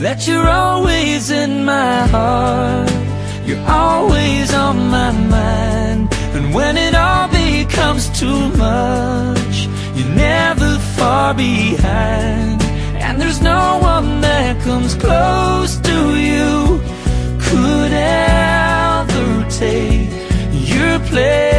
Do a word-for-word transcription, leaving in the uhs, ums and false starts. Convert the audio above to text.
that you're always in my heart. You're always on my mind, and when it all becomes too much, you're never far behind. And there's no one that comes close to you, could ever take your place.